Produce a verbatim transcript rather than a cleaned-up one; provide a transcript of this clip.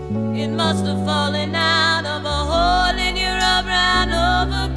It must have fallen out of a hole in your brown overcoat.